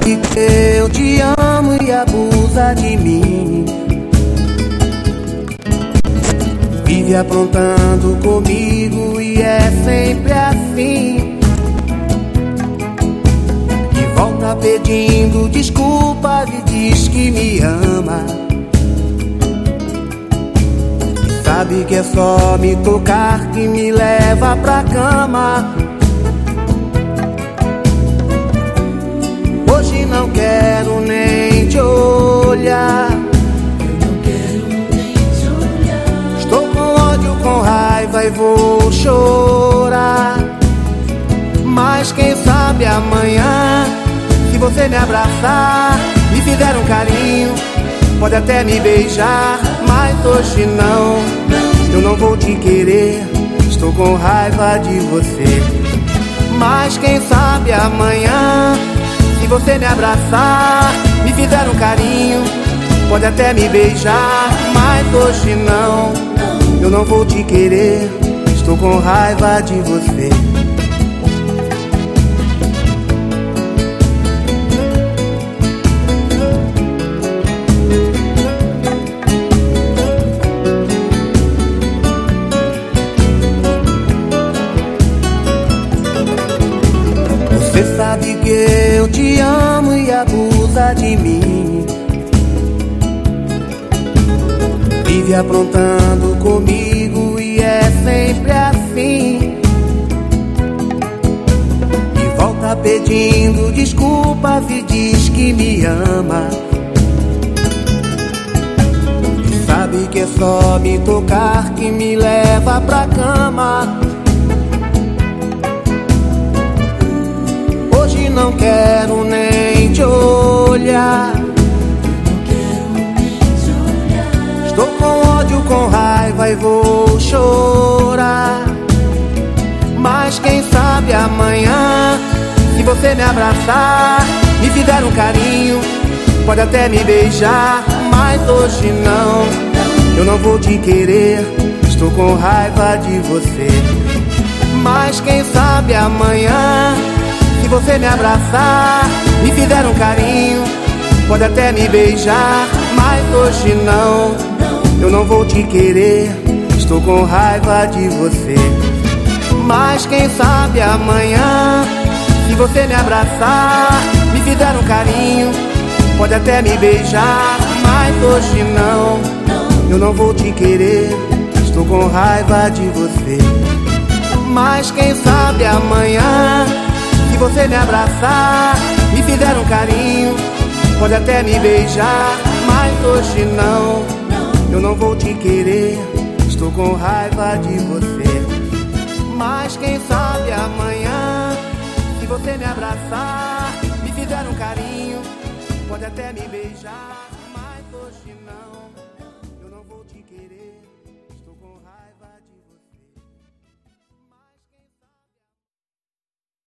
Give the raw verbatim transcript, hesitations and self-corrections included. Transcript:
sabe que eu te amo e abusa de mim. Vive aprontando comigo e é sempre assim. E volta pedindo desculpas e diz que me ama. Sabe que é só me tocar que me leva pra cama. Hoje não quero nem te olhar. Estou com ódio, com raiva e vou chorar. Mas quem sabe amanhã, se você me abraçar, me fizer um carinho, pode até me beijar. Mas hoje não, eu não vou te querer. Estou com raiva de você. Mas quem sabe amanhã, se você me abraçar, me fizer um carinho, pode até me beijar. Mas hoje não, eu não vou te querer. Estou com raiva de você. Você sabe que eu te amo e abusa de mim. Vive aprontando comigo e é sempre assim. E volta pedindo desculpas e diz que me ama. E sabe que é só me tocar que me leva pra cama. Hoje não quero nem te olhar. Estou com ódio, com raiva e vou chorar. Mas quem sabe amanhã, se você me abraçar, me fizer um carinho, pode até me beijar. Mas hoje não, eu não vou te querer. Estou com raiva de você. Mas quem sabe amanhã, se você me abraçar, me fizer um carinho, pode até me beijar. Mas hoje não, eu não vou te querer. Estou com raiva de você. Mas quem sabe amanhã, se você me abraçar, me fizer um carinho, pode até me beijar. Mas hoje não, eu não vou te querer. Estou com raiva de você. Mas quem sabe amanhã, se você me abraçar, me fizer um carinho, pode até me beijar. Mas hoje não, eu não vou te querer. Estou com raiva de você. Mas quem sabe amanhã, se você me abraçar, me fizer um carinho, pode até me beijar.